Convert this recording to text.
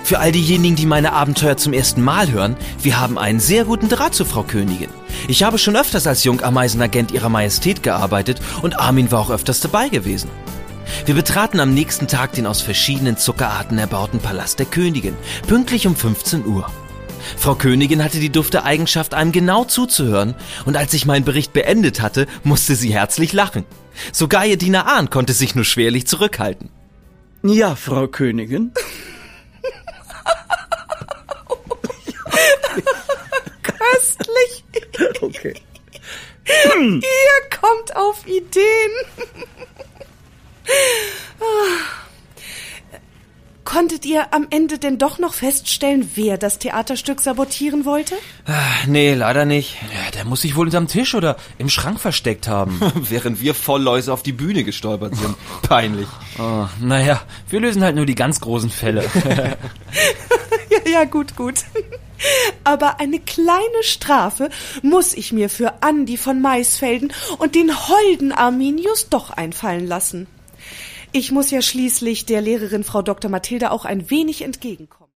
Für all diejenigen, die meine Abenteuer zum ersten Mal hören, wir haben einen sehr guten Draht zu Frau Königin. Ich habe schon öfters als Jungameisenagent ihrer Majestät gearbeitet und Armin war auch öfters dabei gewesen. Wir betraten am nächsten Tag den aus verschiedenen Zuckerarten erbauten Palast der Königin, pünktlich um 15 Uhr. Frau Königin hatte die dufte Eigenschaft, einem genau zuzuhören, und als ich meinen Bericht beendet hatte, musste sie herzlich lachen. Sogar ihr Diener Ahn konnte sich nur schwerlich zurückhalten. Ja, Frau Königin. Köstlich. Okay. Ihr kommt auf Ideen. Konntet ihr am Ende denn doch noch feststellen, wer das Theaterstück sabotieren wollte? Nee, leider nicht. Ja, der muss sich wohl unterm Tisch oder im Schrank versteckt haben. Während wir voll Läuse auf die Bühne gestolpert sind. Peinlich. Oh, naja, wir lösen halt nur die ganz großen Fälle. Ja, gut. Aber eine kleine Strafe muss ich mir für Andi von Maisfelden und den holden Arminius doch einfallen lassen. Ich muss ja schließlich der Lehrerin Frau Dr. Mathilda auch ein wenig entgegenkommen.